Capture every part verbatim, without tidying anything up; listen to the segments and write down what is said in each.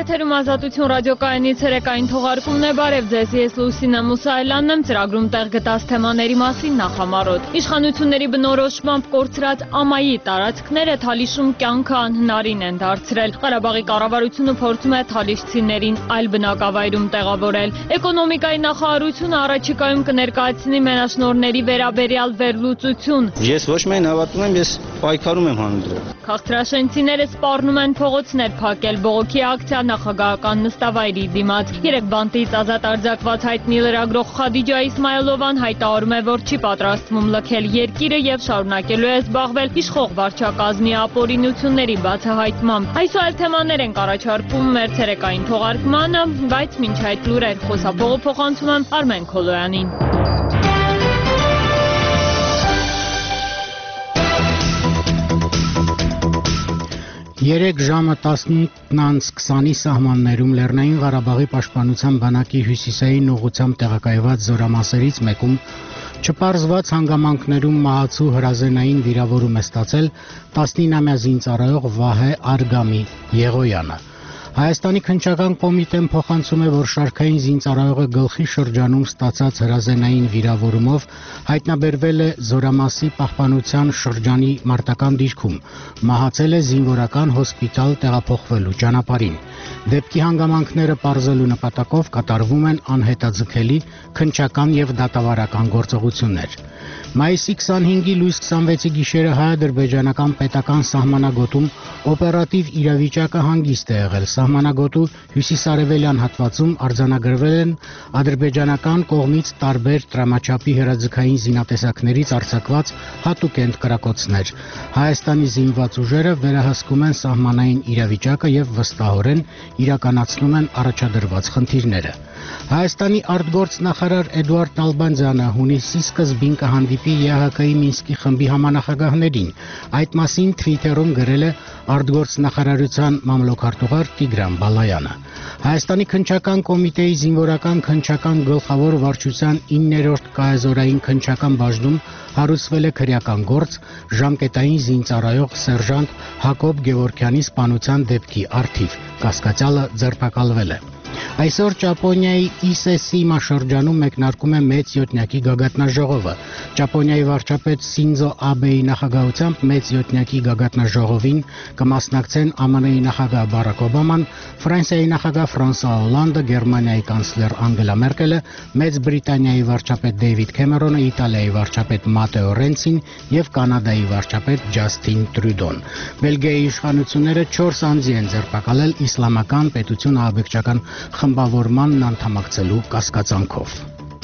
Եթերում Ազատություն ռադիոկայանից հերեկային թողարկումն է, բարև ձեզ, ես Լուսինե Մուսայելյանն եմ, ծրագրում տեղ գտած թեմաների մասին նախամարոտ։ Իշխանությունների բնորոշմամբ կորցրած ամայի տարածքները Թալիշում կյանքը անհնարին են դարձրել։ Ղարաբաղի կառավարությունը փորձում է թալիշցիներին այլ բնակավայրում տեղավորել։ Էկոնոմիկայի նախարարությունը առաջիկայում կներկայացնի մենաշնորհների վերաբերյալ վերլուծություն։ Ես ոչ միայն հավատում եմ, ես պայքարում եմ հանուն։ Քաղցրաշենցիները սպառնում են փողոցներ փակել բողոքի ակցիա նախագահական նստավայրի դիմաց։ Երեք բանտից ազատ արձակված հայտնի լրագրող Խադիջա Իսմայելովան հայտարարում է, որ չի պատրաստվում լքել երկիրը եւ շարունակելու է զբաղվել իշխող վարչակազմի ապօրինությունների բացահայտմամբ։ Այս ու այլ թեմաներ են առաջարկում մեր ցերեկային թողարկմանը, բայց մինչ այդ լուրեր խոսափողը փոխանցում եմ Արմեն Քոլոյանին։ Երեք ժամը տասնութ քսանի սահմաններում Լեռնային Ղարաբաղի պաշտպանության բանակի հյուսիսային ուղղությամբ տեղակայված զորամասերից մեկում չպարզված հանգամանքներում մահացու հրազենային վիրավորում է ստացել տասնինամյա զինծառայող Վահե Արգամի Եղոյանը։ Հայաստանի քննչական կոմիտեն փոխանցում է, որ շարքային զինծառայողը գլխի շրջանում ստացած հրազենային վիրավորումով հայտնաբերվել է զորամասի պահպանության շրջանի մարտական դիրքում, մահացել է զինվորական հոսպիտալ տեղափոխվելու ճանապարհին։ Դեպքի հանգամանքները պարզելու նպատակով կատարվում են անհետաձգելի քննչական եւ դատավարական գործողություններ։ Մայիսի քսանհինգի լույս քսանվեցի գիշերը հայ-ադրբեջանական պետական սահմանագոտում օպերատիվ իրավիճակը հանգիստ է եղել։ Սահմանագոտու հյուսիսարևելյան հատվածում արձանագրվել են ադրբեջանական կողմից տարբեր տրամաչափի հրաձգային զինատեսակներից արձակված հատուկենտ կրակոցներ։ Հայաստանի զինված ուժերը վերահսկում են սահմանային իրավիճակը եւ վստահորեն իրականացնում են առաջադրված խնդիրները։ Հայաստանի արտգործնախարար Էդուարդ Նալբանդյանը հունիսի սկզբին կհանդիպի ԵԱՀԿ-ի Մինսկի խմբի համանախագահներին։ Այդ մասին Թվիթերում գրել է արտգործնախարարության մամլոքարտուղար Տիգրան Բալայանը։ Հայաստանի քննչական կոմիտեի զինվորական քննչական գլխավոր վարչության իններորդ կայազորային քննչական բաժնում հարուցվել է քրեական գործ ժամկետային զինծառայող սերժանտ Հակոբ Գևորգյանի սպանության դեպքի առթիվ։ Կասկածյալը ձերբակալվել է։ Այսօր Ճապոնիայի Իսեսիմա շրջանում մեկնարկում է մեծ յոթնյակի գագաթնաժողովը։ Ճապոնիայի վարչապետ Սինզո Աբեի նախագահությամբ մեծ յոթնյակի գագաթնաժողովին կմասնակցեն ԱՄՆ-ի նախագահ Բարակ Օբաման, Ֆրանսիայի նախագահ Ֆրանսուଆ Օլանդը, Գերմանիայի կանցլեր Անգելա Մերկելը, Մեծ Բրիտանիայի վարչապետ Դեյվիդ Քեմերոնը, Իտալիայի վարչապետ Մատեո Ռենցին եւ Կանադայի վարչապետ Ջասթին Տրյուդոն։ Բելգիայի իշխանությունները չորս անձի են ձերբակալել իսլամական պետություն ահաբեկչական խմբավորմանն անդամակցելու կասկածանքով։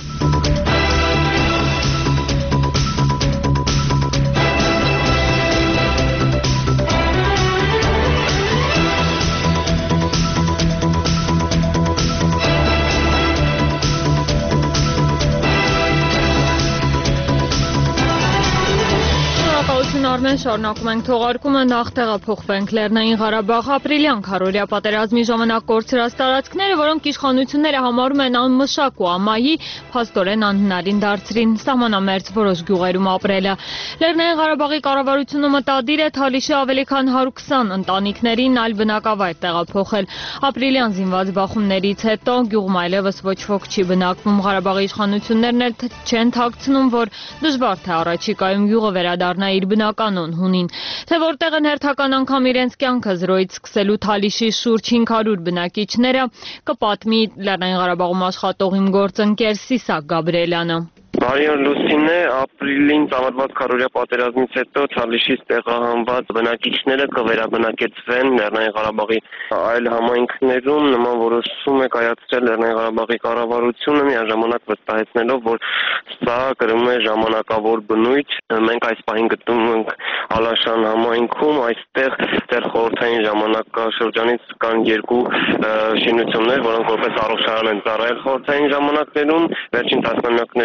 Արմեն, շարունակում ենք թողարկումը, նախ տեղափոխվենք Լեռնային Ղարաբաղ ապրիլյան քառօրյա պատերազմի ժամանակ կորցրած տարածքները, որոնք իշխանությունները համարում են անմշակ ու ամայի, փաստորեն անհնարին դարձրին սահմանամերձ որոշ գյուղերում ապրելը։ Լեռնային Ղարաբաղի կառավարությունը մտադիր է Թալիշի ավելի քան հարյուր քսան ընտանիքներին այլ բնակավայր տեղափոխել։ Ապրիլյան զինված բախումներից հետո գյուղում այլևս ոչ ոք չի բնակվում։ Ղարաբաղի իշխանություններն էլ չեն թաքցնում, որ դժվար թե առաջիկայում գյուղը վերադառնա իր բնականոն հունին, թե որտեղ են հերթական անգամ իրենց կյանքը զրոյից սկսելու Թալիշի շուրջ հինգ հարյուր բնակիչները, կպատմի Լեռնային Ղարաբաղում աշխատող իմ գործընկեր Սիսակ Գաբրիելյանը։ Բարի օր Լուսինե, ապրիլին ծավալված քառօրյա պատերազմից հետո Թալիշից տեղահանված բնակիչները կվերաբնակեցվեն Լեռնային Ղարաբաղի այլ համայնքներում։ Նման որոշում է կայացրել Լեռնային Ղարաբաղի կառավարությունը, միաժամանակ վստահեցնելով, որ սա կրում է ժամանակավոր բնույթ։ Մենք այս պահին գտնվում ենք Ալաշան համայնքում, այստեղ դեռ խորհրդային ժամանակաշրջանից կան երկու շինություններ, որոնք որպես առողջարան են ծառայել խորհրդային ժամանակներում։ Վերջին տասնամյակներում նրանք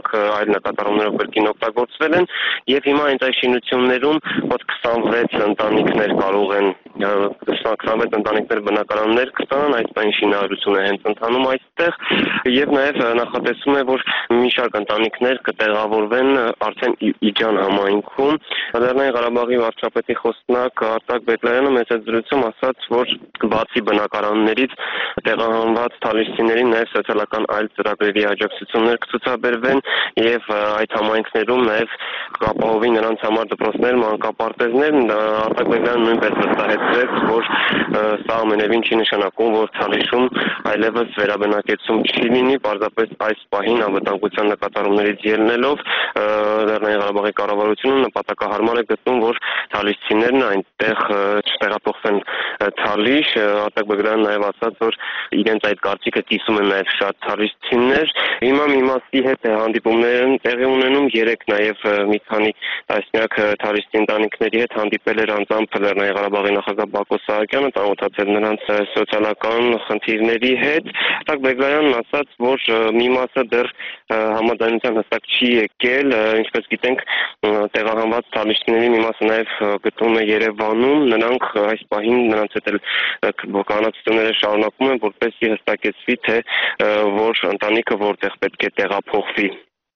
նրանք այլ նկատառումներով կրկին օգտագործվել են եւ հիմա հենց այս շինություններում մոտ քսանվեց ընտանիքներ կարող են քսանվեց ընտանիքներ բնակարաններ կստանան, այս բանի շինարարությունը հենց ընթանում այստեղ եւ նաեւ նախատեսվում է, որ մի շարք ընտանիքներ կտեղավորվեն արդեն Իջան համայնքում։ Լեռնային Ղարաբաղի վարչապետի խոսնակ Արտակ Բեկլարյանը մեծ զրույցում ասաց, որ բացի բնակարաններից տեղահանված թալիշցիներին նաեւ սոցիալական այլ ծրագրերի աջակցություններ կցուցաբերվեն եւ այդ համայնքներում նաեւ կապահովի նրանց համար դպրոցներ, մանկապարտեզներ։ Արտակ Բեկլարյանը նույնպես վստահեցրեց, որ սա ամենևին չի նշանակում, որ Թալիշում այլևս վերաբնակեցում չի լինի, պարզապես այս պահին անվտանգության նկատառումներից ելնելով Լեռնային Ղարաբաղի կառավարությունը նպատակահարմար է գտնում, որ թալիշցիներն այնտեղ չտեղափոխվեն Թալիշ։ Արտակ Բեկլարյանը նաև ասաց, որ իրենց այդ կարծիքը կիսում են նաև շատ թալիշցիներ։ Հիմա մի մասի հետ հանդիպումներ են տեղի ունենում, երեք նաև մի քանի տասնյակ թալիշցի ընտանիքների հետ հանդիպել էր անձամբ Լեռնային Ղարաբաղի նախագահ Բակո Սահակյանը, ծանոթացել նրանց սոցիալական խնդիրների հետ։ Արտակ Բեկլարյանն ասաց, որ մի մասը դեռ համաձայնության հստակ չի եկել, ինչպես գիտենք, տեղահանված թալիշցիների մի մասը նաև գտնվում է Երևանում, նրանք այս պահին նրանց հետ էլ կանացությունները շարունակում են, որպեսզի հստակեցվի, թե որ ընտանիքը որտեղ պետք է տեղափոխվի։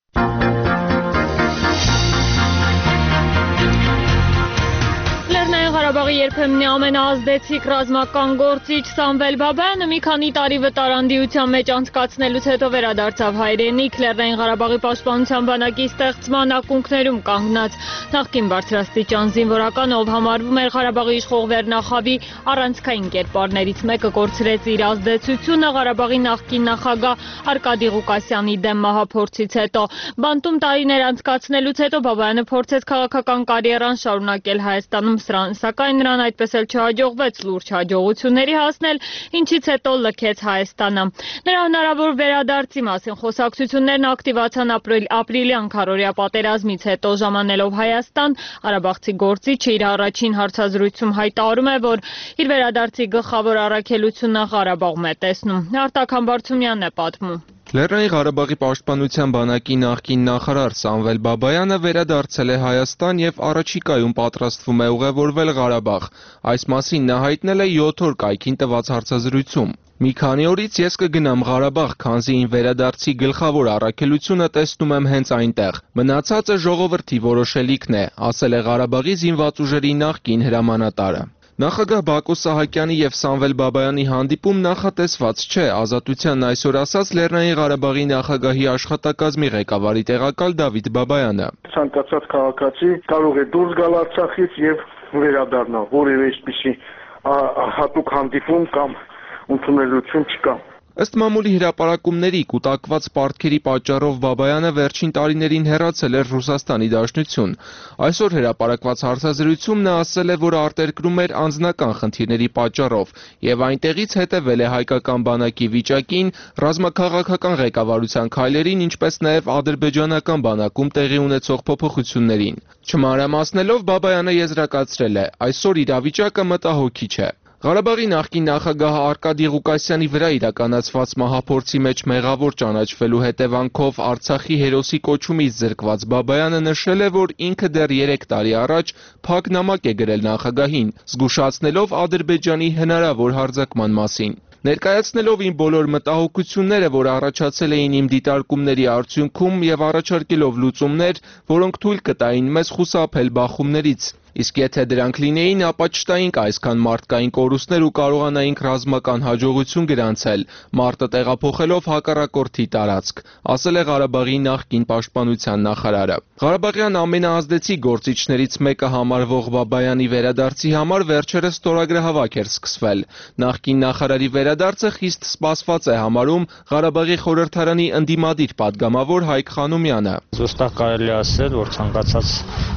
Լեռնային Ղարաբաղի երբեմնի ամենաազդեցիկ ռազմական գործիչ Սամվել Բաբայանը մի քանի տարի վտարանդիության մեջ անցկացնելուց հետո վերադարձավ հայրենիք։ Լեռնային Ղարաբաղի պաշտպանության բանակի ստեղծման ակունքներում կանգնած նախկին բարձրաստիճան զինվորական, ով համարվում էր Ղարաբաղի իշխող վերնախավի առանցքային կերպարներից մեկը, կորցրեց իր ազդեցությունը Ղարաբաղի նախկին նախագահ Արկադի Ղուկասյանի դեմ մահափորձից հետո։ Բանտում տարիներ անցկացնելուց հետո Բաբայանը փորձեց քաղաքական կարիերան շարունակել Հայաստանում, սակայն նրան այդպես էլ չհաջողվեց լուրջ հաջողությունների հասնել, ինչից հետո լքեց Հայաստանը։ Նրա հնարավոր վերադարձի մասին խոսակցություններն ակտիվացան ապրիլյան քառօրյա պատերազմից հետո։ Ժամանելով Հայաստան, Ղարաբաղցի գործիչը իր առաջին հարցազրույցում հայտարարում է, որ իր վերադարձի գլխավոր առաքելությունը Ղարաբաղում է տեսնում։ Արտակ Համբարձումյանն է պատմում։ Լեռնային Ղարաբաղի պաշտպանության բանակի նախկին նախարար Սամվել Բաբայանը վերադարձել է Հայաստան եւ առաջիկայում պատրաստվում է ուղևորվել Ղարաբաղ։ Այս մասին նա հայտնել է յոթ օր կայքին տված հարցազրույցում։ Մի քանի օրից ես կգնամ Ղարաբաղ, քանզի իմ վերադարձի գլխավոր առաքելությունը տեսնում եմ հենց այնտեղ։ Մնացածը ժողովրդի որոշելիքն է, ասել է Ղարաբաղի զինված ուժերի նախկին հրամանատարը։ Նախագահ Բակո Սահակյանի եւ Սամվել Բաբայանի հանդիպում նախատեսված չէ, Ազատությանն այսօր ասաց Լեռնային Ղարաբաղի նախագահի աշխատակազմի ղեկավարի տեղակալ Դավիթ Բաբայանը։ Ցանկացած քաղաքացի կարող է դուրս գալ Արցախից եւ վերադառնալ, որևէ այսպիսի հատուկ հանդիպում կամ ընդունելություն չկա։ Ըստ մամուլի հրապարակումների կուտակված պարտքերի պատճառով Բաբայանը վերջին տարիներին հեռացել էր Ռուսաստանի Դաշնություն։ Այսօր հրապարակված հարցազրույցում նա ասել է, որ արտերկրում էր անձնական խնդիրների պատճառով եւ այնտեղից հետևել է հայկական բանակի վիճակին, ռազմաքաղաքական ղեկավարության քայլերին, ինչպես նաեւ ադրբեջանական բանակում տեղի ունեցող փոփոխություններին։ Չմանրամասնելով Բաբայանը եզրակացրել է. այսօր իրավիճակը մտահոգիչ է։ Ղարաբաղի նախկին նախագահ Արկադի Ղուկասյանի վրա իրականացված մահափորձի մեջ մեղավոր ճանաչվելու հետևանքով Արցախի հերոսի կոչումից զրկված Բաբայանը նշել է, որ ինքը դեռ երեք տարի առաջ փակ նամակ է գրել նախագահին, զգուշացնելով Ադրբեջանի հնարավոր հարձակման մասին։ Ներկայացնելով իմ բոլոր մտահոգությունները, որ առաջացել էին իմ դիտարկումների արդյունքում եւ առաջարկելով լուծումներ, որոնք թույլ կտային մեզ խուսափել բախումներից։ Իսկ եթե դրանք լինեին, ապա չտայինք այսքան մարդկային կորուստներ ու կարողանայինք ռազմական հաջողություն գրանցել, մարտը տեղափոխելով հակառակորդի տարածք, ասել է Ղարաբաղի նախկին պաշտպանության նախարարը։ Ղարաբաղյան ամենաազդեցիկ գործիչներից մեկը համարվող Բաբայանի վերադարձի համար վերջերս ստորագրահավաք էր սկսվել։ Նախկին նախարարի վերադարձը խիստ սպասված է համարում Ղարաբաղի խորհրդարանի ընդդիմադիր падգամավոր Հայկ Խանոմյանը։ Զուստակ կարելի ասել, որ ցանկացած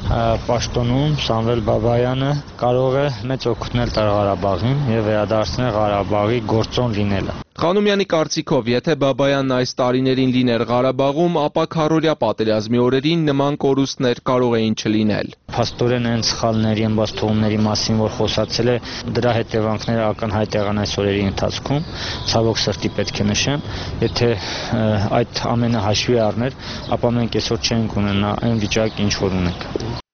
պաշտոնում Սամվել Բաբայանը կարող է մեծ օգուտ տալ Ղարաբաղին եւ վերադարձնել Ղարաբաղի գործոն լինելը։ Խանոմյանի կարծիքով, եթե Բաբայանն այս տարիներին լիներ Ղարաբաղում, ապա քառօրյա պատերազմի օրերին նման կորուստներ կարող էին չլինել։ Փաստորեն այն սխալների են բացթողումների մասին, որ խոսացել է, դրա հետևանքները ակնհայտ եղան այս օրերի ընթացքում, ցավոք սրտի պետք է նշեմ, եթե այդ ամենը հաշվի առներ, ապա մենք այսօր չենք ունենա այն վիճակ, ինչ որ ունենք։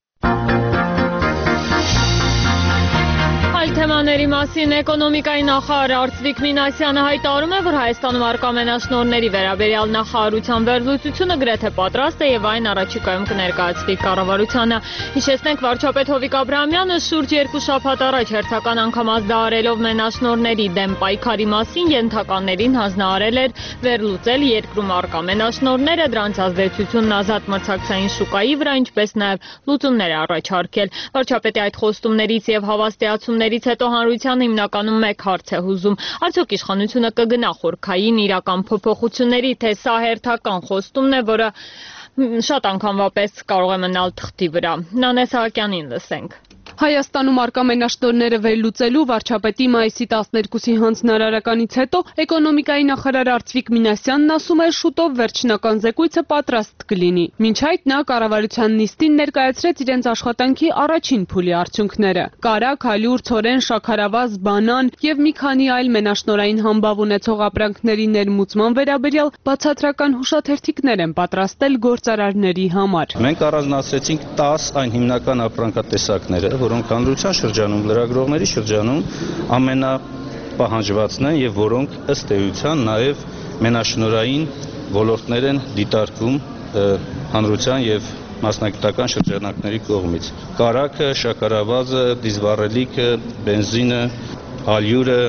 Թեմաների մասին էկոնոմիկայի նախարար Արծվիկ Մինասյանը հայտարարում է, որ Հայաստանում առկա մենաշնորհների վերաբերյալ նախարարության վերլուծությունը գրեթե պատրաստ է եւ այն առաջիկայում կներկայացվի կառավարությանը։ Հիշեցնենք, վարչապետ Հովիկ Աբրահամյանը շուրջ երկու շաբաթ առաջ հերթական անգամ ազդարարելով մենաշնորհների դեմ պայքարի մասին ենթականներին հանձնարարել էր վերլուծել երկրում առկա մենաշնորհները, դրանց ազդեցությունն ազատ մրցակցային շուկայի վրա, ինչպես նաեւ լուծումներ առաջարկել։ Վարչապետի այդ խոստումներից եւ հավաստիացումներից հետո հանրության հիմնականում մեկ հարց է հուզում. արդյոք իշխանությունը կգնա խորքային իրական փոփոխությունների, թե սա հերթական խոստումն է, որը շատ անգամվապես կարող է մնալ թղթի վրա։ Նանե Սահակյանին լսենք։ Հայաստանում առկա մենաշնորհները վերլուծելու վարչապետի մայիսի տասներկուսի հանձնարարականից հետո էկոնոմիկայի նախարար Արծվիկ Մինասյանն ասում է, շուտով վերջնական զեկույցը պատրաստ կլինի։ Մինչ այդ նա կառավարության նիստին ներկայացրեց իրենց աշխատանքի առաջին փուլի արդյունքները։ Կարագ, հալյուր, ցորեն, շաքարավազ, բանան եւ մի քանի այլ մենաշնորհային համբավ ունեցող ապրանքների ներմուծման վերաբերյալ բացատրական հուշաթերթիկներ են պատրաստել գործարարների համար։ Մենք առանձնացրեցինք տասը այն հիմնական ապրանքատեսակները, որոնք հանրության շրջանում, լրագրողների շրջանում ամենապահանջվածն են եւ որոնք ըստ էության նաեւ մենաշնորհային ոլորտներ են դիտարկվում հանրության եւ մասնագիտական շրջանակների կողմից։ Կարագը, շաքարավազը, դիզվառելիքը, բենզինը, հալյուրը,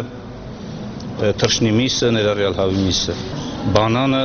թռչնիմիսը, ներառյալ հավիմիսը, բանանը,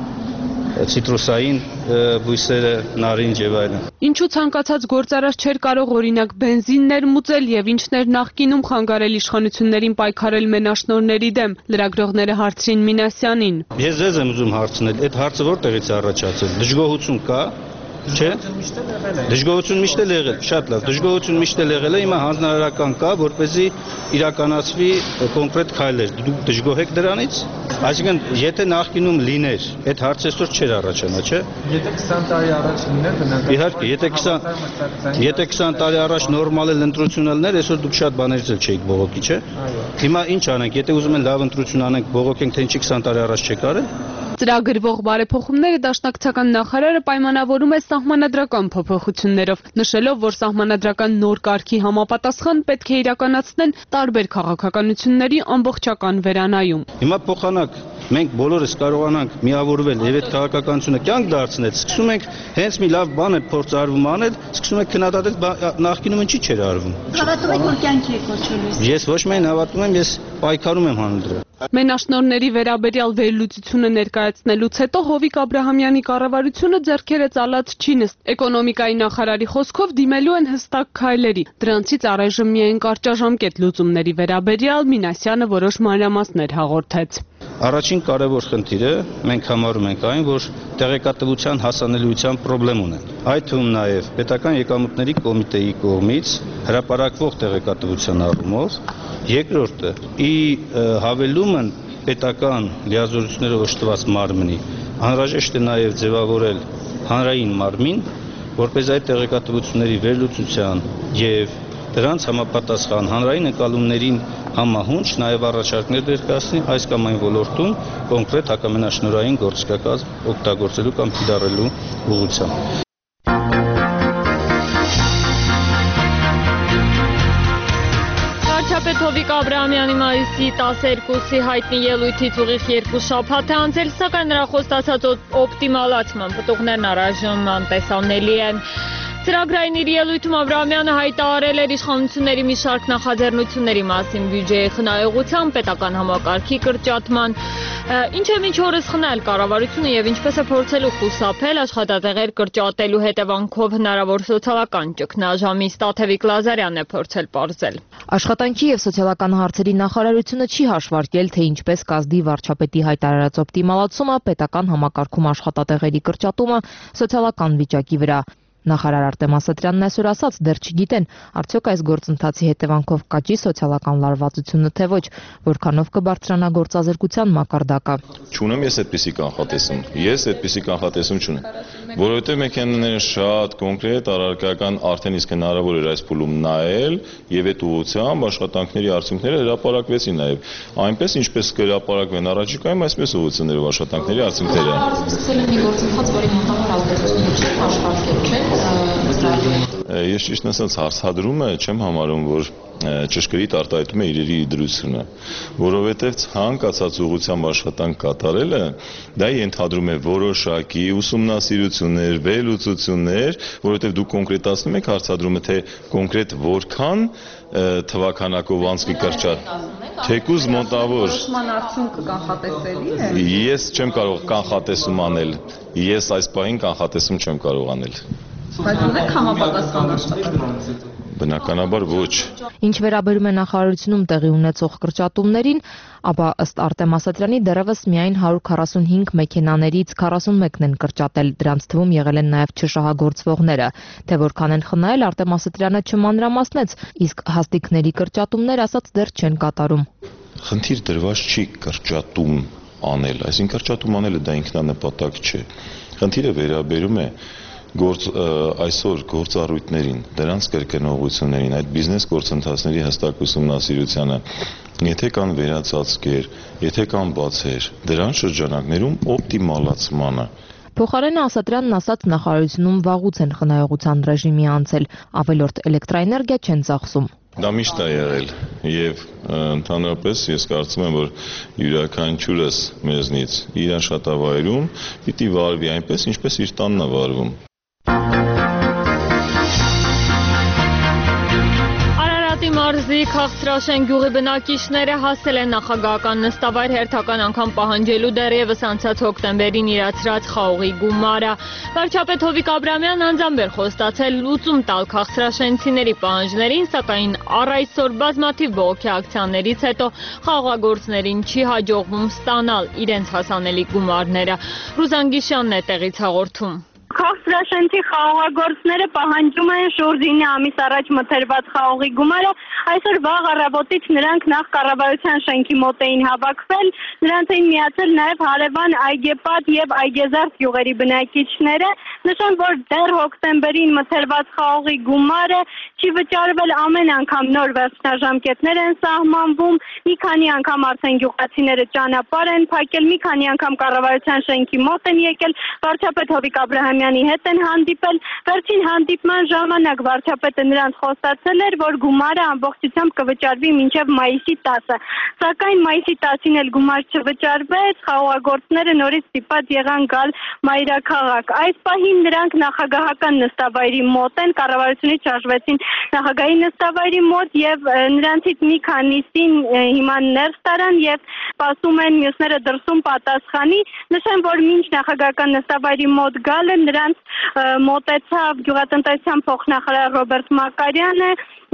ցիտրուսային բույսերը, նարինջ եւ այլն։ Ինչու ցանկացած գործարար չէր կարող օրինակ բենզին ներմուծել եւ ինչներ նախկինում խանգարել իշխանություններին պայքարել մենաշնորհների դեմ, լրագրողները հարցրին Մինասյանին։ Ես ձեզ եմ ուզում հարցնել, այդ հարցը որտեղից է առաջացել։ Դժգոհություն կա, չէ՞։ Դժգոհություն միշտ էլ եղել, շատ լավ, դժգոհություն միշտ էլ եղել է, հիմա հանձնարարական կա, որպեսզի իրականացվի կոնկրետ քայլեր։ Դուք դժգոհ եք դրանից։ Այսինքն, եթե նախկինում լիներ, այդ հարցը այսօր չէր առաջանա, չէ՞։ Եթե քսան տարի առաջ լիներ, բնականաբար։ Իհարկե, եթե քսան եթե քսան տարի առաջ նորմալ էլ ընտրություն ելներ, այսօր դուք շատ բաներից էլ չէիք բողոքի, չէ՞։ Հիմա ինչ անենք, եթե ուզում են լավ ընտրություն անենք, բողոքենք, թե ինչի քսան տարի առաջ չեք արել։ Ծրագրվող բարեփոխումները դաշնակցական նախարարը պայմանավորում է սահմանադրական փոփոխություններով, նշելով, որ սահմանադրական նոր կարգի համապատասխան պետք է իրականացնեն տարբեր քաղաքականությունների ամբողջական վերանայում։ Հիմա փոխանակ մենք բոլորս կարողանանք միավորվել եւ այդ քաղաքականությունը կյանք դարձնել, սկսում ենք հենց մի լավ բան է փորձ արվում անել, սկսում ենք քննադատել նախկինում ինչի չէր արվում։ Հավատում եք, որ կյանքի եք կոչելու։ Ես ոչ միայն հավատում եմ, ես պայքարում եմ հանուն դրա։ Մենաշնորհների վերաբերյալ վերլուծությունը ներկայացնելուց հետո Հովիկ Աբրահամյանի կառավարությունը ձեռքերը ծալած չի նստել։ Էկոնոմիկայի նախարարի խոսքով դիմելու են հստակ քայլերի։ Դրանցից առայժմ միայն կարճաժամկետ լուծումների վերաբերյալ Մինասյանը որոշ մանրամասներ հաղորդեց։ Առաջին կարևոր խնդիրը մենք համարում ենք այն, որ տեղեկատվության հասանելիության խնդրեմ ունեն։ Այդ թվում նաև պետական եկամուտների կոմիտեի կողմից հրապարակվող տեղեկատվության առումով, երկրորդը՝ ի հավելումն պետական լիազորություններով օժտված մարմնի, անհրաժեշտ է նաև ձևավորել հանրային մարմին, որպես այդ տեղեկատվությունների վերլուծության եւ դրանց համապատասխան հանրային ընկալումներին համահունչ նաև առաջարկներ ներկայացնի այս կամ այն ոլորտում կոնկրետ հակամենաշնորհային գործիքակազմ օգտագործելու կամ կիրառելու ուղղությամբ։ Վարչապետ Հովիկ Աբրահամյանի մայիսի տասներկուսի հայտնի ելույթից ուղիղ երկու շաբաթ է անցել, սակայն նրա խոստացած օպտիմալացման պտուղներն առայժմ անտեսանելի են։ Ծրագրային իր ելույթում Աբրահամյանը հայտարարել էր իշխանությունների մի շարք նախաձեռնությունների մասին բյուջեի խնայողության, պետական համակարգի կրճատման, ինչ է մինչ օրս խնայել կառավարությունը եւ ինչպես է փորձելու խուսափել աշխատատեղեր կրճատելու հետևանքով հնարավոր սոցիալական ճգնաժամի, Տաթևիկ Լազարյանն է փորձել պարզել։ Աշխատանքի եւ սոցիալական հարցերի նախարարությունը չի հաշվարկել, թե ինչպես կազդի վարչապետի հայտարարած օպտիմալացումը, պետական համակարգում աշխատատեղերի կրճատումը սոցիալական վիճակի վրա։ Նախարար Արտեմ Ասատրյանն այսօր ասաց, դեռ չգիտեն, արդյոք այս գործընթացի հետևանքով կաճի սոցիալական լարվածությունը թե ոչ, որքանով կբարձրանա գործազրկության մակարդակը։ Չունեմ ես այդպիսի կանխատեսում։ Ես այդպիսի կանխատեսում չունեմ, որովհետև մեքենաները շատ կոնկրետ առարկայական արդեն իսկ հնարավոր էր այս փուլում նայել եւ այդ ուղղությամբ աշխատանքների արդյունքները հրապարակվեցին նաեւ։ Այնպես ինչպես կհրապարակվեն առաջիկայում, այսպես ուղղություններով աշխատանքների արդյունքները։ Սկսել են մի գործընթաց, որի մոտավոր ազդեցությունը չի հաշվարկել, չէ՞։ Ես ճիշտ ասած հարցադրումը չեմ համարում, որ ճշգրիտ արտահայտում է իրերի դրությունը, որովհետև ցանկացած ուղղությամբ աշխատանք կատարելը դա ենթադրում է որոշակի ուսումնասիրություններ, վերլուծություններ, որովհետև դուք կոնկրետացնում եք հարցադրումը, թե կոնկրետ որքան թվականակով անցկի կրճատ, թեկուզ մոտավոր արդյունքը կանխատեսելի է։ Ես չեմ կարող կանխատեսում անել, ես այս պահին կանխատեսում չեմ կարող անել։ Բայց ունեք համապատասխան աշխատանք։ Բնականաբար ոչ։ Ինչ վերաբերում է նախարարությունում տեղի ունեցող կրճատումներին, ապա ըստ Արտեմ Ասատրյանի դեռևս միայն հարյուր քառասունհինգ մեքենաներից քառասունմեկն են կրճատել, դրանց թվում եղել են նաև չշահագործվողները։ Թե որքան են խնայել, Արտեմ Ասատրյանը չմանրամասնեց, իսկ հաստիքների կրճատումներ ասաց դեռ չեն կատարում։ Խնդիր դրված չի կրճատում անել, այսինքն կրճատում անելը դա ինքնանպատակ չէ։ Խնդիրը վերաբերում է Գործ այսօր գործառույթներին, դրանց կրկնողություններին, այդ բիզնես գործընթացների հստակ ուսումնասիրությանը, եթե կան վերացածքեր, եթե կան բացեր, դրան շրջանակներում օպտիմալացմանը։ Փոխարենը Ասատրյանն ասաց, նախարարությունում վաղուց են խնայողության ռեժիմի անցել, ավելորդ էլեկտրաէներգիա չեն ծախսում։ Դա միշտ է եղել եւ ընդհանրապես ես կարծում եմ, որ յուրաքանչյուրս մեզնից իր աշխատավայրում պիտի վարվի այնպես, ինչպես իր տանն է վարվում։ Մարզի Քաղցրաշեն գյուղի բնակիչները հասել են նախագահական նստավայր հերթական անգամ պահանջելու դեռևս անցած հոկտեմբերին իրացրած խաղողի գումարը։ Վարչապետ Հովիկ Աբրամյանն անձամբ էր խոստացել լուծում տալ քաղցրաշենցիների պահանջներին, սակայն առ այսօր բազմաթիվ բողոքի ակցիաներից հետո խաղողագործներին չի հաջողվում ստանալ իրենց հասանելի գումարները։ Ռուզան Գիշյանն է տեղից հաղորդում։ Քաղցրաշենցի խաղողագործները պահանջում են շուրջ ինը ամիս առաջ մթերված խաղողի գումարը, այսօր վաղ առավոտից նրանք նախ կառավարության շենքի մոտ էին հավաքվել, նրանց էին միացել նաև հարևան Այգեպատ եւ Այգեզարդ գյուղերի բնակիչները, նշեմ, որ դեռ հոկտեմբերին մթերված խաղողի գումարը չի վճարվել, ամեն անգամ նոր վերջնաժամկետներ են սահմանվում, մի քանի անգամ արդեն գյուղացիները ճանապարհ են փակել, մի քանի անգամ կառավարության շենքի մոտ են եկել, վարչապետ Հովիկ Աբրահամյանի հետ են հանդիպել, վերջին հանդիպման ժամանակ վարչապետը նրանց խոստացել էր, որ գումարը ամբողջությամբ կվճարվի մինչև մայիսի տասը, սակայն մայիսի տասին էլ գումար չվճարվեց, խաղողագործները նորից ստիպված եղան գալ մայրաքաղաք։ Այս պահին նրանք նախագահական նստավայրի մոտ են, կառավարությունից շարժվեցին նախագահի նստավայրի մոտ եւ նրանցից մի քանիսին հիմա ներս տարան եւ սպասում են մյուսները դրսում պատասխանի։ Նշեմ, որ մինչ նախագահական նստավայրի մոտ գալը նրանց մոտեցավ գյուղատնտեսության փոխնախարար Ռոբերտ Մակարյանը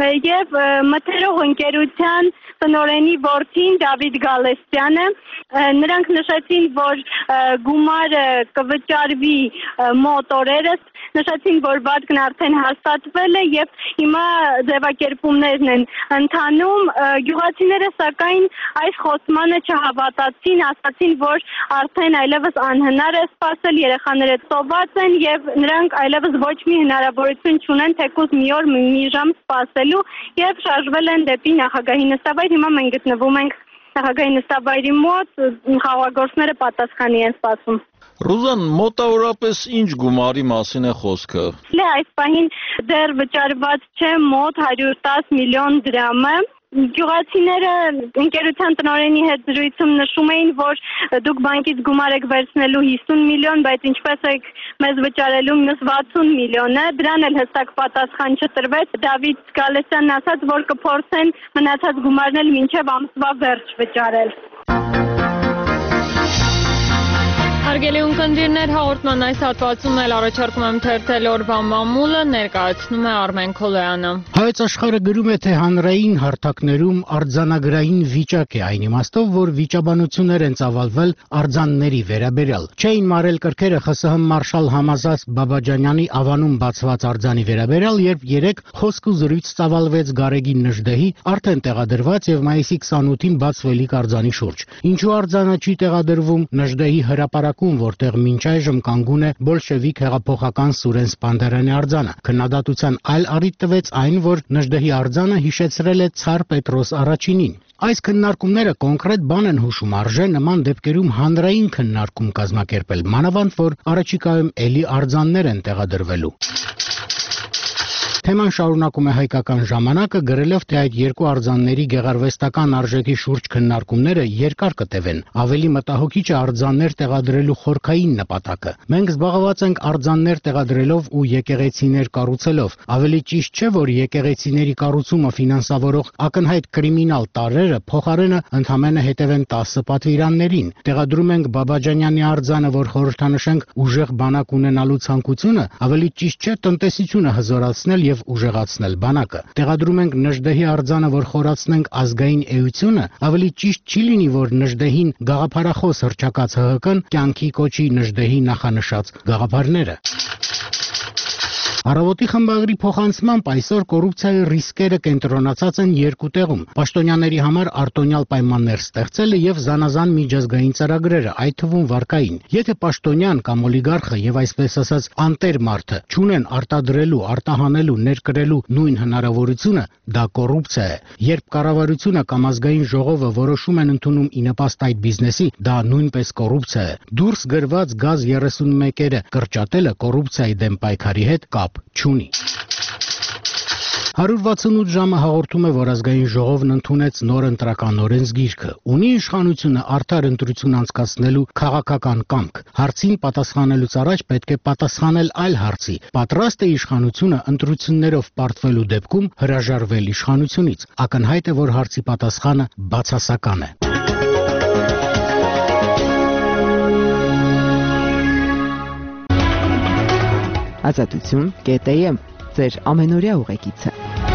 եւ մթերող ընկերության տնօրենի որդին Դավիթ Գալստյանը, նրանք նշեցին, որ գումարը կվճարվի մոտ օրերս, նշեցին, որ վարկն արդեն հաստատվել է եւ հիմա ձևակերպումներն են ընթանում, գյուղացիները սակայն այս խոսմանը չհավատացին, ասացին, որ արդեն այլևս անհնար է սպասել, երեխաները ծոված են եւ նրանք այլևս ոչ մի հնարավորություն չունեն թեկուզ մի օր մի ժամ սպասելու եւ շարժվել են դեպի նախագահի նստավայր, հիմա մենք գտնվում ենք նախագահի նստավայրի մոտ, խաղողագործները պատասխանի են սպասում։ Ռուզան, մոտավորապես ինչ գումարի մասին է խոսքը։ Այս պահին դեռ վճարված չէ մոտ հարյուր տասը միլիոն դրամը։ Գյուղացիները ընկերության տնօրենի հետ զրույցում նշում էին, որ դուք բանկից գումար եք վերցնելու հիսուն միլիոն, բայց ինչպես եք մեզ վճարելու մյուս վաթսուն միլիոնը, դրան էլ հստակ պատասխան չտրվեց։ Դավիթ Գալստյանն ասաց, որ կփորձեն մնացած գումարն էլ մինչև ամսվա վերջ վճարել։ Հարգելի ունկնդիրներ, հաղորդման այս հատվածում էլ առաջարկում եմ թերթել օրվա մամուլը, ներկայացնում է Արմեն Քոլոյանը։ Հայոց աշխարհը գրում է, թե հանրային հարթակներում արձանագրային վիճակ է, այն իմաստով, որ վիճաբանություններ են ծավալվել արձանների վերաբերյալ։ Չէին մարել կրքերը ԽՍՀՄ մարշալ Համազած Բաբաջանյանի Ավանում բացված արձանի վերաբերյալ, երբ երեկ խոսք ու զրույց ծավալվեց Գարեգին Նժդեհի արդեն տեղադրված եւ մայիսի քսանութին բացվելիք արձանի շուրջ։ Ինչու արձանը չի տեղադրվում Նժդեհի հրապարակում, որտեղ մինչ այժմ կանգուն է բոլշևիկ հեղափոխական Սուրեն Սպանդերյանի արձանը։ Քննադատության այլ առիթ տվեց այն, որ Նժդեհի արձանը հիշեցրել է Ցար Պետրոս առաջինին։ Այս քննարկումները կոնկրետ բան են հուշում, արժե նման դեպքերում հանրային քննարկում կազմակերպել, մանավանդ որ առաջիկայում էլի արձաններ են տեղադրվելու։ Թեման շարունակում է Հայկական ժամանակը, գրելով, թե այդ երկու արձանների գեղարվեստական արժեքի շուրջ քննարկումները երկար կտևեն։ Ավելի մտահոգիչ է արձաններ տեղադրելու խորքային նպատակը։ Մենք զբաղված ենք արձաններ տեղադրելով ու եկեղեցիներ կառուցելով։ Ավելի ճիշտ չէ, որ եկեղեցիների կառուցումը ֆինանսավորող ակնհայտ կրիմինալ տարրերը փոխարենը ընդհանրապես հետևեն տասը պատվիրաններին։ Տեղադրում ենք Բաբաջանյանի արձանը, որ խորհրդանշենք ուժեղ բանակ ունենալու ցանկությունը, ավելի ճիշտ չէ տնտեսությունը հզորացնել եւ ուժեղացնել բանակը։ Տեղադրում ենք Նժդեհի արձանը, որ խորացնենք ազգային էությունը, ավելի ճիշտ չի լինի, որ Նժդեհին գաղափարախոս հռչակած ՀՀԿ-ն կյանքի կոչի Նժդեհի նախանշած գաղափարները։ Առավոտի խմբագրի փոխանցմամբ այսօր կոռուպցիայի ռիսկերը կենտրոնացած են երկու տեղում՝ պաշտոնյաների համար արտոնյալ պայմաններ ստեղծելը եւ զանազան միջազգային ծրագրերը, այդ թվում վարկային։ Եթե պաշտոնյան կամ օլիգարխը եւ այսպես ասած անտեր մարդը չունեն արտադրելու, արտահանելու, ներկրելու նույն հնարավորությունը, դա կոռուպցիա է։ Երբ կառավարությունը կամ ազգային ժողովը որոշում են ընդունում ի նպաստ այդ բիզնեսի, դա նույնպես կոռուպցիա է։ Դուրս գրված գազ երեսունմեկերը կրճատելը կոռուպցիայի դեմ պայքարի հետ կապ չունի։ հարյուր վաթսունութ ժամը հաղորդում է, որ ազգային ժողովն ընդունեց նոր ընտրական օրենսգիրքը։ Ունի իշխանությունը արդար ընտրություն անցկացնելու քաղաքական կամք։ Հարցին պատասխանելուց առաջ պետք է պատասխանել այլ հարցի։ Պատրաստ է իշխանությունը ընտրություններով պարտվելու դեպքում հրաժարվել իշխանությունից։ Ակնհայտ է, որ հարցի պատասխանը բացասական է։ Ազատություն կետ եմ ձեր ամենօրյա ուղեկիցը։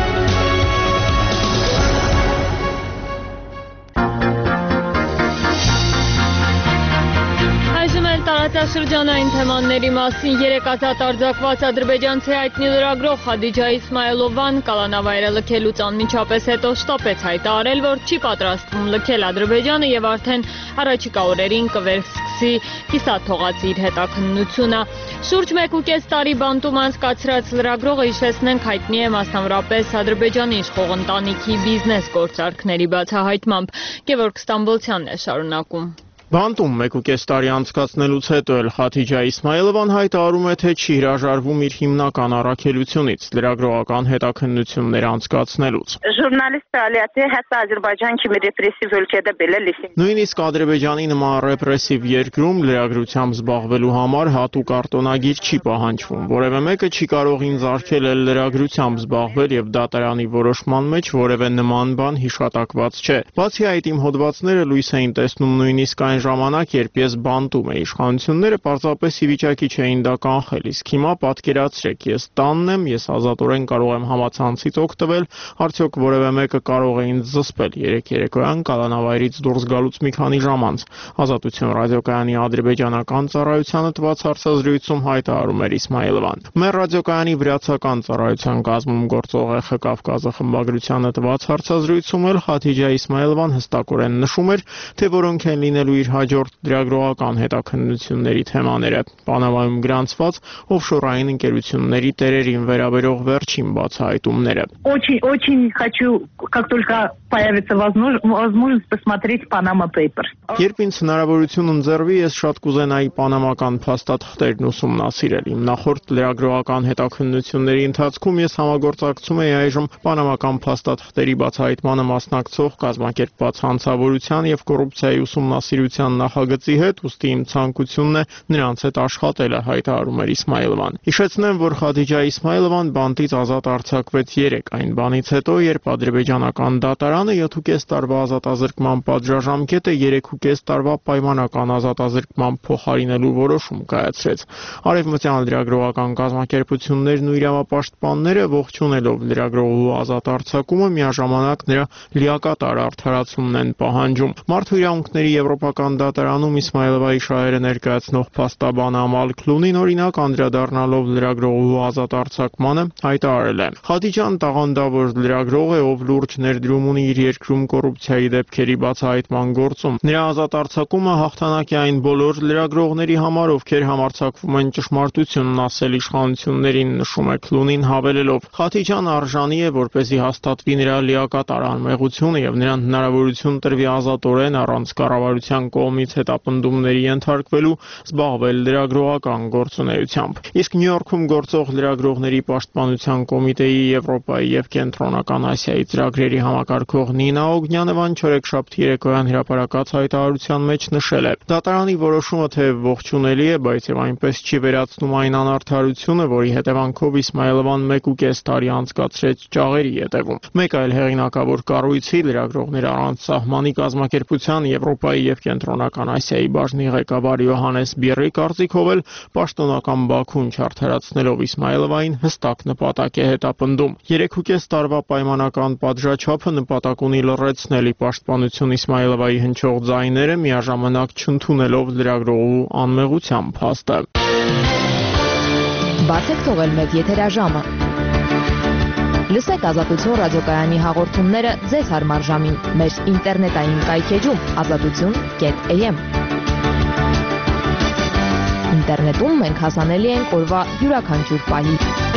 Տարածաշրջանային թեմաների մասին երեք ազատ արձակված ադրբեջանցի հայտնի լրագրող Խադիջա Իսմայելովան կալանավայրը լքելուց անմիջապես հետո շտապեց հայտարարել, որ չի պատրաստվում լքել Ադրբեջանը եւ արդեն առաջիկա օրերին կվերսկսի կիսաթողած իր հետաքննությունը։ Շուրջ մեկ ու կես տարի բանտում անցկացրած լրագրողը, հիշեցնենք, հայտնի է մասնավորապես Ադրբեջանի իշխող ընտանիքի բիզնես գործարքների բացահայտմամբ։ Գևորգ Ստամբոլցյանն է շարունակում։ Բանտում մեկ ու կես տարի անցկացնելուց հետո էլ Խաթիջա Իսմայելովան հայտարարում է, թե չի հրաժարվում իր հիմնական առաքելությունից՝ լրագրողական հետաքննություններ անցկացնելուց։ Նույնիսկ Ադրբեջանի նման ռեպրեսիվ երկրում լրագրությամբ զբաղվելու համար հատուկ արտոնագիր չի պահանջվում։ Որևէ մեկը չի կարող ինձ արգելել էլ լրագրությամբ զբաղվել եւ դատարանի որոշման մեջ որևէ նման բան հիշատակված չէ։ Բացի այդ, իմ հոդվածները լույս էին տեսնում նույնիսկ այն ժամանակ, երբ ես բանտում էի, իշխանությունները պարզապես ի վիճակի չէին դա կանխել, իսկ հիմա պատկերացրեք, ես տանն եմ, ես ազատորեն կարող եմ համացանցից օգտվել, արդյոք որևէ մեկը կարող է ինձ զսպել։ Երեք երեկոյան կալանավայրից դուրս գալուց մի քանի ժամ անց Ազատություն ռադիոկայանի ադրբեջանական ծառայությանը տված հարցազրույցում հայտարարում էր Իսմայելովան։ Մեր ռադիոկայանի վրացական ծառայության կազմում գործող է Խ Կավկազը խմբագրությանը տված հարցազրույցում էլ Խաթիջա Իսմայելովան հստակորեն նշում էր, թե որոնք են լինելու իր հաջորդ լրագրողական հետաքննությունների թեմաները, Պանամայում գրանցված օֆշորային ընկերությունների տերերին վերաբերող վերջին բացահայտումները։ Очень, очень хочу, как только появится возможность посмотреть Panama Papers. Երբ ինձ հնարավորություն ընձեռվի, ես շատ կուզենայի պանամական փաստաթղթերն ուսումնասիրել։ Իմ նախորդ լրագրողական հետաքննությունների ընթացքում ես համագործակցում էի այժմ պանամական փաստաթղթերի բացահայտմանը մասնակցող կազմակերպված հանցավորության եւ կոռուպցիայի ուսումնասիրության լրագրության նախագծի հետ, ուստի իմ ցանկությունն է նրանց հետ աշխատելը, հայտարարում էր Իսմայելովան։ Հիշեցնեմ, որ Խադիջա Իսմայելովան բանտից ազատ արձակվեց երեկ այն բանից հետո, երբ ադրբեջանական դատարանը յոթ տարվա ազատազրկման պատժաժամկետը երեք ու կես տարվա պայմանական ազատազրկման փոխարինելու որոշում կայացրեց։ Արևմտյան լրագրողական կազմակերպություններն ու իրավապաշտպանները ողջունելով լրագրողու ազատ արձակումը միաժամանակ նրա լիակատար արդարացումն են պահանջում։ Մարդու իրավունքների եվրոպական դատարանում Իսմայելովայի շահերը ներկայացնող փաստաբան Ամալ Քլունին օրինակ անդրադառնալով լրագրողու ազատ արձակմանը հայտարարել է. Խադիջան տաղանդավոր լրագրող է, ով լուրջ ներդրում ունի իր երկրում կոռուպցիայի դեպքերի բացահայտման գործում։ Նրա ազատ արձակումը հաղթանակ է այն բոլոր լրագրողների համար, ովքեր համարձակվում են ճշմարտությունն ասել իշխանություններին, նշում է Քլունին հավելելով. Խադիջան արժանի է, որպեսզի հաստատվի նրա լիակատար անմեղությունը եւ նրան հնարավորություն տրվի ազատորեն առանց կառավարության կողմից հետապնդումների ենթարկվելու զբաղվել լրագրողական գործունեությամբ։ Իսկ Նյու Յորքում գործող լրագրողների պաշտպանության կոմիտեի Եվրոպայի եւ Կենտրոնական Ասիայի ծրագրերի համակարգող Նինա Օգնյանը չորեքշաբթի երեկոյան հրապարակած հայտարարության մեջ նշել է. Դատարանի որոշումը թեև ողջունելի է, բայց եւ այնպես չի վերացնում այն անարդարությունը, որի հետևանքով Իսմայելովան մեկ ու կես տարի անցկացրեց ճաղերի ետևում։ Մեկ այլ հեղինակավոր կառույցի լրագրողներ առանց սահմանի կազմակերպության Եվրոպայի եւ Կենտրոնական Ասիայի բաժնի ղեկավար Յոհանես Բիռի կարծիքով էլ պաշտոնական Բաքուն չարդարացնելով Իսմայելովային հստակ նպատակ է հետապնդում։ Երեք ու կես տարվա պայմանական պատժաչափը նպատակ ունի լռեցնել պաշտպանություն Իսմայելովայի հնչող ձայները, միաժամանակ չընդունելով լրագրողու անմեղության փաստը։ Բաց եք թողել մեկ եթերաժամը։ Լսեք Ազատություն ռադիոկայանի հաղորդումները ձեզ հարմար ժամին մեր ինտերնետային կայքեջում ազատություն կետ am։ Ինտերնետում մենք հասանելի ենք օրվա յուրաքանչյուր պահի։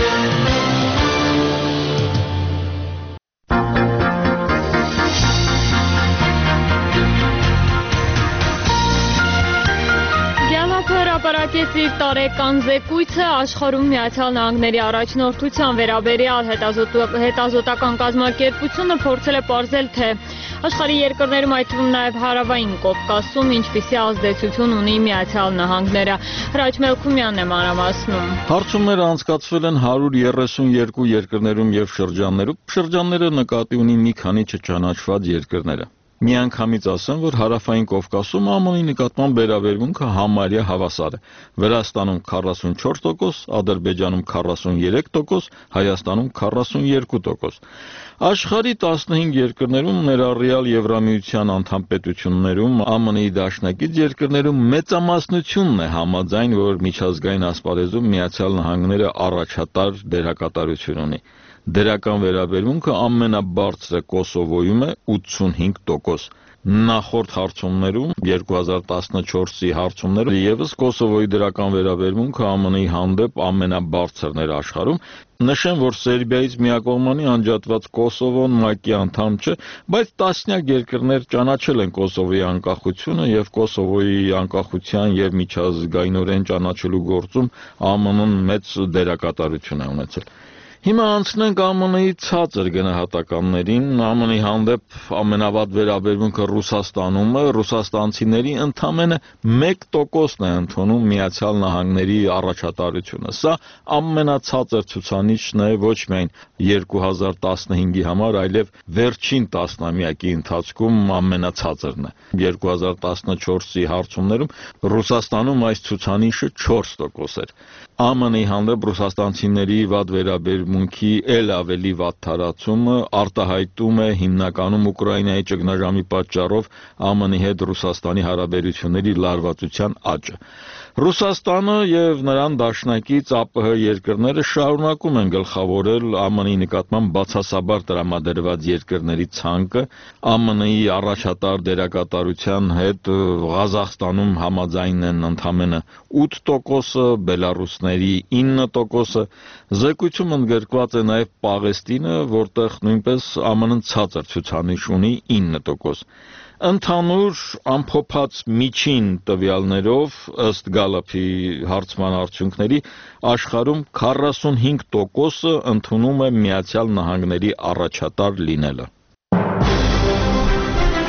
Հրապարակեց իր տարեկան զեկույցը աշխարհում Միացյալ Նահանգների առաջնորդության վերաբերյալ հետազոտական կազմակերպությունը փորձել է պարզել, թե աշխարհի երկրներում, այդ թվում նաև Հարավային Կովկասում, ինչպիսի ազդեցություն ունի Միացյալ Նահանգները։ Հրաչ Մելքումյանն է մանրամասնում։ Հարցումները անցկացվել են հարյուր երեսունյոթ երկրներում եւ շրջաններում։ Շրջանները նկատի ունի մի քանի չճանաչված երկրները։ Միանգամից ասեմ, որ Հարավային Կովկասում ԱՄՆ-ի նկատմամբ վերաբերմունքը համարյա հավասար է։ Վրաստանում քառասունչորս տոկոս, Ադրբեջանում քառասուներեք տոկոս, Հայաստանում քառասունյոթ տոկոս։ Աշխարհի տասնհինգ երկրներում, ներառյալ Եվրամիության անդամ պետություններում, ԱՄՆ-ի դաշնակից երկրներում մեծամասնությունն է համաձայն, որ միջազգային ասպարեզում Միացյալ Նահանգները առաջատար դերակատարություն ունի։ Դերական վերաբերմունքը ամենաբարձրը Կոսովոյում է ութսունհինգ տոկոս։ Նախորդ հարցումներում երկու հազար տասնչորսի հարցումները եւս Կոսովոյի դրական վերաբերմունքը ԱՄՆ-ի հանդեպ ամենաբարձրն էր աշխարհում։ Նշեմ, որ Սերբիայից միակողմանի անջատված Կոսովոն ՄԱԿ-ի անդամ չէ, բայց տասնյակ երկրներ ճանաչել են Կոսովոյի անկախությունը եւ Կոսովոյի անկախության եւ միջազգայինորեն ճանաչելու գործում ԱՄՆ-ն մեծ դերակատարություն է ունեցել։ Հիմա անցնենք ԱՄՆ-ի ցածր գնահատականներին։ ԱՄՆ-ի հանդեպ ամենավատ վերաբերմունքը Ռուսաստանում է, ռուսաստանցիների ընդամենը մեկ տոկոսն է ընդունում Միացյալ Նահանգների առաջատարությունը։ Սա ամենացածր ցուցանիշն է ոչ միայն երկու հազար տասնհինգի համար, այլև վերջին տասնամյակի ընթացքում ամենացածրն է։ երկու հազար տասնչորսի հարցումներում Ռուսաստանում այս ցուցանիշը չորս տոկոս էր։ ԱՄՆ-ի հանդեպ ռուսաստանցիների վատ վերաբերմունքի էլ ավելի վատ թարացումը արտահայտում է հիմնականում Ուկրաինայի ճգնաժամի պատճառով ԱՄՆ-ի հետ Ռուսաստանի հարաբերությունների լարվածության աճը։ Ռուսաստանը եւ նրան դաշնակից ԱՊՀ երկրները շարունակում են գլխավորել ԱՄՆ-ի նկատմամբ բացասաբար տրամադրված երկրների ցանկը, ԱՄՆ-ի առաջատար դերակատարության հետ Ղազախստանում համաձայն են ընդամենը ութ տոկոսը, Բելարուսների ինը տոկոսը, զեկույցում ընդգրկված է նաեւ Պաղեստինը, որտեղ նույնպես ԱՄՆ-ն ցածր ցուցանիշ ունի ինը տոկոս։ Ընդհանուր ամփոփած միջին տվյալներով ըստ Գալափի հարցման արդյունքների աշխարհում քառասունհինգ տոկոսը ընդունում է Միացյալ Նահանգների առաջատար լինելը։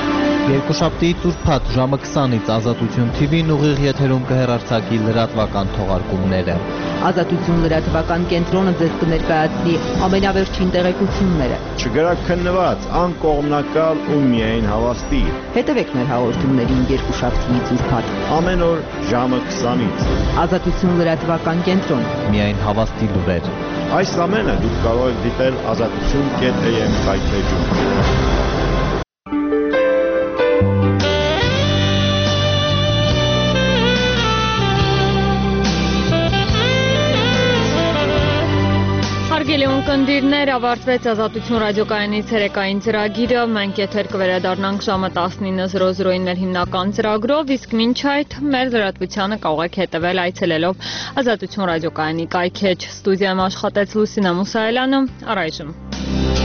Երկուշաբթի Տուրփաթ ժամը քսանից Ազատություն թի վին ուղիղ եթերում կհեռարձակի լրատվական թողարկումները։ Ազատություն լրատվական կենտրոնը ձեզ կներկայացնի ամենավերջին տեղեկությունները։ Չգրաքննված, անկողմնակալ ու միայն հավաստի։ Հետևեք մեր հաղորդումներին երկուշաբթիից Ուրբաթ ամեն օր ժամը քսանից։ Ազատություն լրատվական կենտրոն։ Միայն հավաստի լուրեր։ Այս ամենը դուք կարող եք դիտել ազատություն կետ էյ էմ հայթեջում։ Հարգելի ունկնդիրներ, ավարտվեց Ազատություն ռադիոկայանի ցերեկային ծրագիրը, մենք եթեր կվերադառնանք ժամը տասնինը զրո զրոին մեր հիմնական ծրագրով, իսկ մինչ այդ մեր լրատվությանը կարող եք հետևել այցելելով Ազատություն ռադիոկայանի կայքեջ։ Ստուդիայում աշխատեց Լուսինա Մուսայելյանը, առայժմ։